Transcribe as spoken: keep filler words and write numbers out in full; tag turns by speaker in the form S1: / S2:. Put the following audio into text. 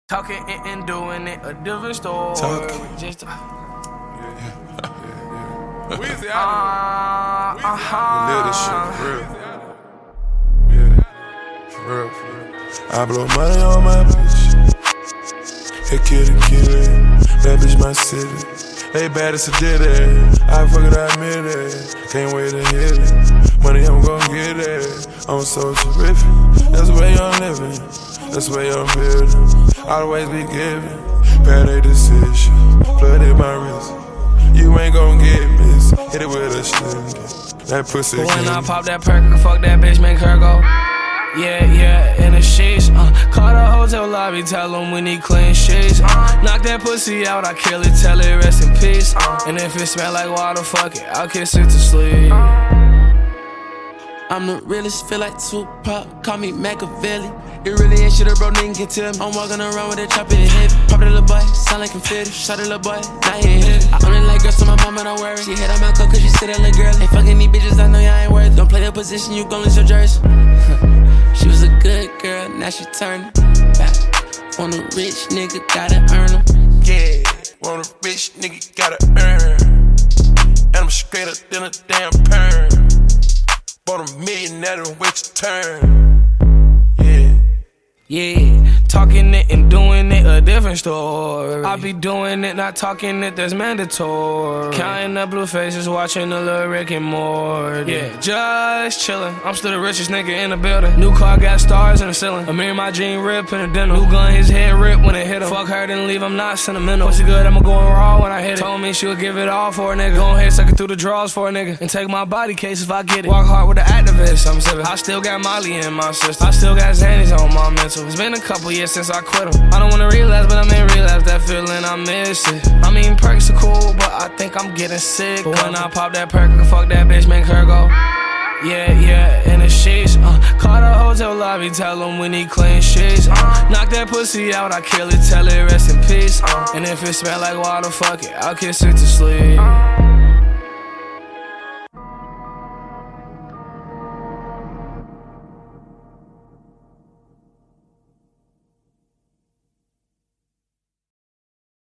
S1: Talking and, and doing it a different story.
S2: Talk.
S1: Just uh,
S2: Yeah, yeah, yeah.
S3: Weezy
S1: uh,
S3: out of
S1: uh-huh.
S2: Live this shit for real. Yeah, for real, for real. I blow money on my bitch. Hey, kitty, kitty. That bitch my city. They bad as a did it. I fuck it, I admit it. Can't wait to hit it. Money, I'm gon' get it. I'm so terrific. That's the way I'm living. That's the way I'm building. Always be giving. Bad a decision. Flooded my wrist. You ain't gon' get missed. Hit it with a stick. That pussy.
S1: When
S2: can
S1: I pop that perk, fuck that bitch, make her go. Yeah, yeah, in the sheets. Uh, call the hotel lobby, tell them we need clean sheets. Uh, knock that pussy out, I kill it, tell it rest in peace. Uh, and if it smell like water, fuck it, I'll kiss it to sleep.
S4: I'm the realest, feel like Tupac, call me Machiavelli. It really ain't shit a bro nigga can tell me. I'm walking around with a chop in the head. Pop it, little boy, sound like confetti. Shot it, little boy, not here hit. I only like girls, so my mama don't worry. She hit on my coat cause she said that little girl. Ain't fucking these bitches, I know y'all ain't worth it. Don't play the position, you gon' lose your jersey. She was a good girl, now she turning back. Want a rich nigga, gotta earn him.
S2: Yeah, want a rich nigga, gotta earn. And I'm straight up than a damn perm. Bought a million at a witch turn. Yeah.
S1: Yeah, talking it and doing it a different story. I be doing it, not talking it, that's mandatory. Counting up blue faces, watching the little Rick and Morty. Yeah, just chillin'. I'm still the richest nigga in the building. New car got stars in the ceiling. Amir my jean rip in the dinner. New gun, his head rip when it hit him. Fuck her, didn't leave, I'm not sentimental. Pussy good, I'ma go raw when I hit it. Told me she would give it all for a nigga. Go ahead, suck it through the drawers for a nigga. And take my body case if I get it. Walk hard with the activist, I'm sippin'. I still got Molly in my system. I still got Xannies on my mental. It's been a couple years since I quit 'em. I don't wanna relapse, but I may relapse. That feeling, I miss it. I mean, perks are cool, but I think I'm getting sick. But when I pop that perk, fuck that bitch, make her go. Yeah, yeah, in the sheets. Uh, call the hotel lobby, tell them we need clean sheets. Uh, knock that pussy out, I kill it, tell it rest in peace. Uh, and if it smell like water, fuck it, I'll kiss it to sleep.